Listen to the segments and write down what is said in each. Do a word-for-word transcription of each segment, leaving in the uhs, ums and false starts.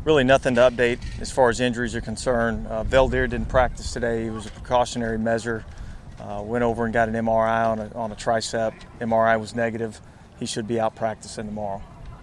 really nothing to update as far as injuries are concerned. Uh, Valdir didn't practice today. It was a precautionary measure. Uh, went over and got an M R I on a, on a tricep. M R I was negative. He should be out practicing tomorrow.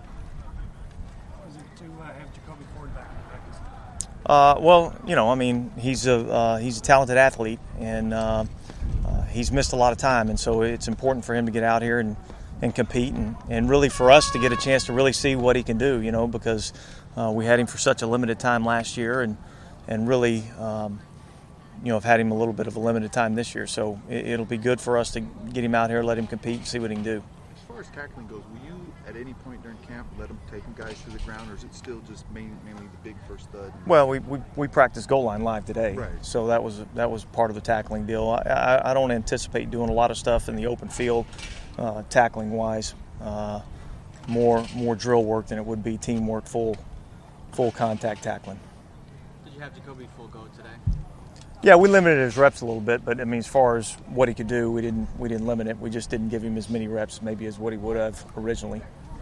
How is it to uh, have Jacoby Ford back in practice? Uh, well, you know, I mean, he's a uh, he's a talented athlete, and uh, uh, he's missed a lot of time, and so it's important for him to get out here and, and compete, and, and really for us to get a chance to really see what he can do, you know, because uh, we had him for such a limited time last year, and and really, um, you know, have had him a little bit of a limited time this year. So it, it'll be good for us to get him out here, let him compete, and see what he can do. As far as tackling goes, will you at any point during camp let him take him guys to the ground, or is it still just main, mainly the big first stud? Well, we, we we practiced goal line live today, right. So that was that was part of the tackling deal. I, I, I don't anticipate doing a lot of stuff in the open field, uh, tackling wise. Uh, more more drill work than it would be teamwork, full full contact tackling. Did you have Jacoby full go today? Yeah, we limited his reps a little bit, but I mean, as far as what he could do, we didn't we didn't limit it. We just didn't give him as many reps, maybe as what he would have originally.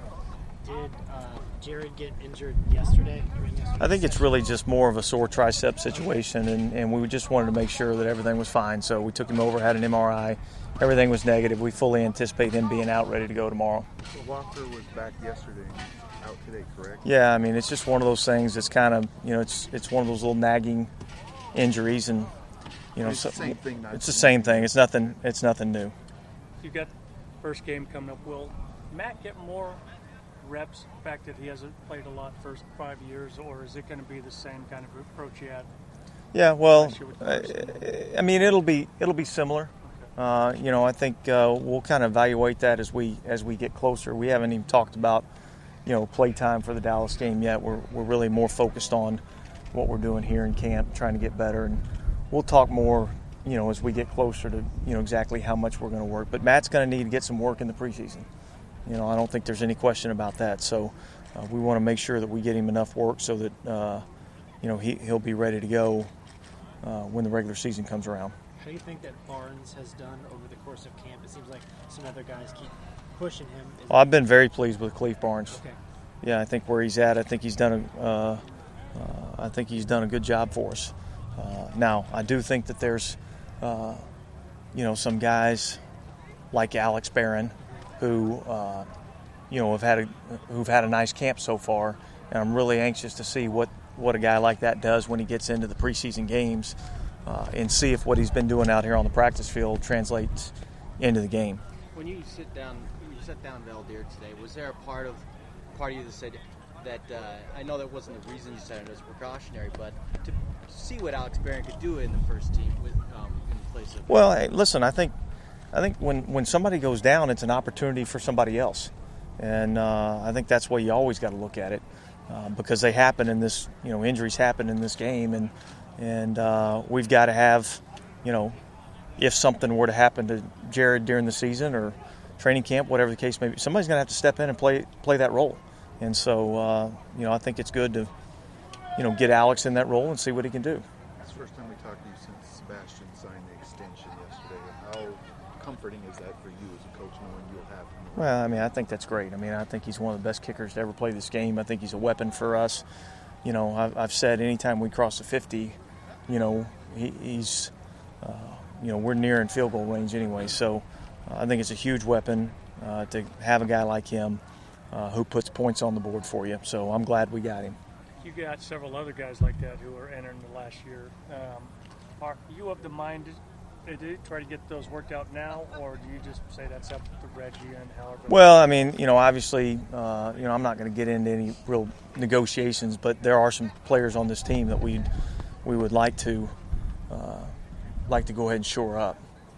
Did uh, Jared get injured yesterday? I think it's really just more of a sore tricep situation, and, and we just wanted to make sure that everything was fine. So we took him over, had an M R I. Everything was negative. We fully anticipate him being out, ready to go tomorrow. So Walker was back yesterday, out today, correct? Yeah, I mean, it's just one of those things that's kind of, you know, it's it's one of those little nagging injuries, and you know, it's so, the same thing. It's the same thing. It's nothing. It's nothing new. You've got first game coming up. Will Matt get more reps? The fact that he hasn't played a lot first five years, or is it going to be the same kind of approach he had? Yeah, well, I, I mean, it'll be it'll be similar. Okay. Uh, you know, I think uh, we'll kind of evaluate that as we as we get closer. We haven't even talked about, you know, play time for the Dallas game yet. We're we're really more focused on what we're doing here in camp, trying to get better, and we'll talk more, you know, as we get closer to, you know, exactly how much we're going to work. But Matt's going to need to get some work in the preseason. You know, I don't think there's any question about that. So uh, we want to make sure that we get him enough work so that, uh, you know, he, he'll be ready to go uh, when the regular season comes around. How do you think that Barnes has done over the course of camp? It seems like some other guys keep pushing him. Is well, I've been very pleased with Cleve Barnes. Okay. Yeah, I think where he's at, I think he's done a, uh, uh, I think he's done a good job for us. Uh, now, I do think that there's, uh, you know, some guys like Alex Barron who, uh, you know, have had a who've had a nice camp so far, and I'm really anxious to see what, what a guy like that does when he gets into the preseason games, uh, and see if what he's been doing out here on the practice field translates into the game. When you sit down, when you sat down Valdir today, was there a part of part of you that said that uh, I know that wasn't the reason you said it was precautionary, but to see what Alex Barron could do in the first team with um, in place of well, hey, listen, I think I think when, when somebody goes down, it's an opportunity for somebody else, and uh, I think that's why you always got to look at it, uh, because they happen in this, you know, injuries happen in this game, and and uh, we've got to have, you know, if something were to happen to Jared during the season or training camp, whatever the case may be, somebody's going to have to step in and play play that role. And so, uh, you know, I think it's good to, you know, get Alex in that role and see what he can do. It's the first time we talked to you since Sebastian signed the extension yesterday. How comforting is that for you as a coach, knowing you'll have him? Well, I mean, I think that's great. I mean, I think he's one of the best kickers to ever play this game. I think he's a weapon for us. You know, I've, I've said anytime we cross the fifty, you know, he, he's, uh, you know, we're near in field goal range anyway. So uh, I think it's a huge weapon uh, to have a guy like him. Uh, who puts points on the board for you. So I'm glad we got him. You got several other guys like that who are entering the last year. Um, are you of the mind to, to try to get those worked out now, or do you just say that's up to Reggie and however? Well, I mean, you know, obviously, uh, you know, I'm not going to get into any real negotiations, but there are some players on this team that we we would like to uh, like to go ahead and shore up.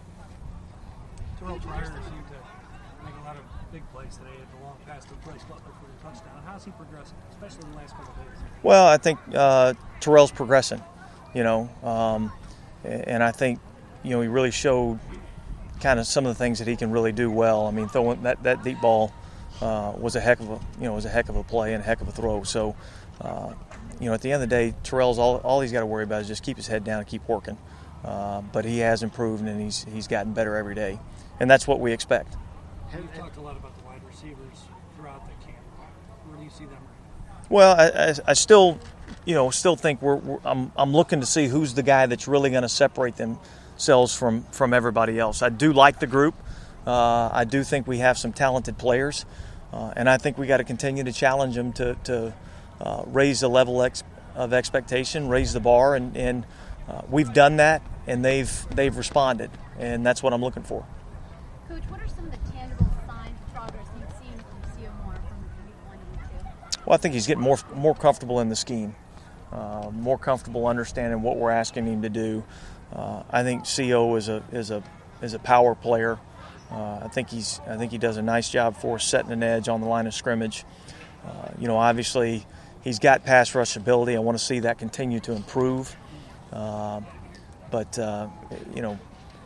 Terrell Pryor seemed to make a lot of big plays today at the long pass to Bryce Butler for the touchdown. How's he progressing, especially in the last couple of days? Well, I think uh, Terrell's progressing, you know, um, and I think, you know, he really showed kind of some of the things that he can really do well. I mean, throwing that, that deep ball uh, was a heck of a, you know, was a heck of a play and a heck of a throw. So, uh, you know, at the end of the day, Terrell's all all he's got to worry about is just keep his head down and keep working. Uh, but he has improved and he's he's gotten better every day, and that's what we expect. You've talked a lot about the wide receivers throughout the camp. Where do you see them? Well, I, I, I still, you know, still think we're, we're I'm I'm looking to see who's the guy that's really going to separate themselves from from everybody else. I do like the group. Uh, I do think we have some talented players, uh, and I think we got to continue to challenge them to to uh, raise the level ex- of expectation, raise the bar, and and uh, we've done that, and they've they've responded, and that's what I'm looking for. Coach, what are some of the tangible signs of progress you've seen from C O Moore from week one to week two? Well, I think he's getting more more comfortable in the scheme, uh, more comfortable understanding what we're asking him to do. Uh, I think C O is a is a is a power player. Uh, I think he's I think he does a nice job for us setting an edge on the line of scrimmage. Uh, you know, obviously he's got pass rush ability. I want to see that continue to improve. Uh, but uh, you know,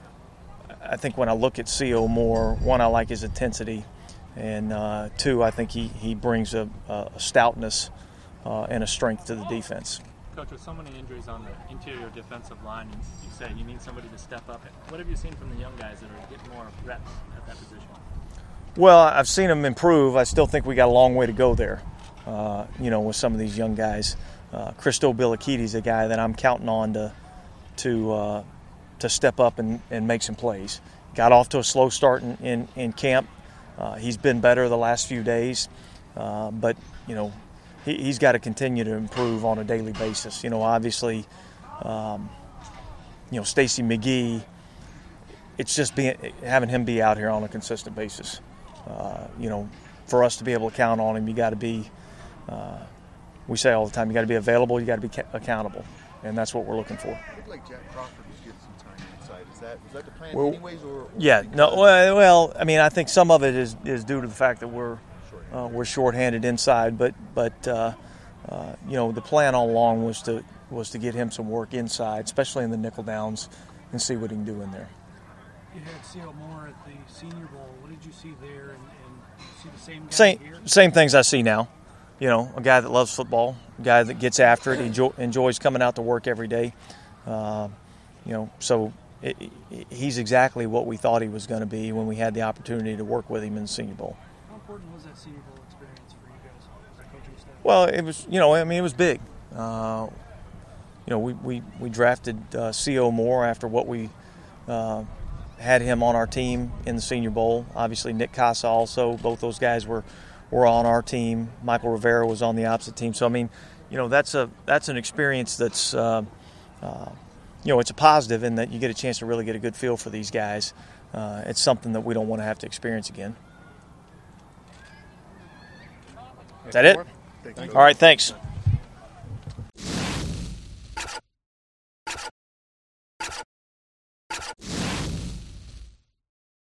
I think when I look at C O Moore, one, I like his intensity. And uh, two, I think he, he brings a, a stoutness uh, and a strength to the defense. Coach, with so many injuries on the interior defensive line, you, you say you need somebody to step up. What have you seen from the young guys that are getting more reps at that position? Well, I've seen them improve. I still think we got a long way to go there, uh, you know, with some of these young guys. Uh, Christo Bilikides, a guy that I'm counting on to to uh, to step up and, and make some plays. Got off to a slow start in, in, in camp. Uh, he's been better the last few days, uh, but, you know, he, he's got to continue to improve on a daily basis. You know, obviously, um, you know, Stacey McGee, it's just being having him be out here on a consistent basis. Uh, you know, for us to be able to count on him, you got to be, uh, we say all the time, you got to be available, you got to be ca- accountable, and that's what we're looking for. It looked like Jack Crawford was getting some time inside. Is that was that the plan Well, anyways, or, or Yeah, no. Well, well, I mean, I think some of it is, is due to the fact that we're uh, we're shorthanded inside, but but uh, uh, you know, the plan all along was to was to get him some work inside, especially in the nickel downs, and see what he can do in there. You had C O Moore at the Senior Bowl. What did you see there, and, and see the same guy Same here? same things I see now. You know, a guy that loves football, a guy that gets after it, enjoy, enjoys coming out to work every day. Uh, you know, so it, it, he's exactly what we thought he was going to be when we had the opportunity to work with him in the Senior Bowl. How important was that Senior Bowl experience for you guys as a coaching staff? Well, it was, you know, I mean, it was big. Uh, you know, we, we, we drafted uh, C O Moore after what we uh, had him on our team in the Senior Bowl. Obviously, Nick Casa also. Both those guys were, were on our team. Michael Rivera was on the opposite team. So, I mean, you know, that's a that's an experience that's, uh, uh, you know, it's a positive in that you get a chance to really get a good feel for these guys. Uh, it's something that we don't want to have to experience again. Is that it? Thank you. All right, thanks.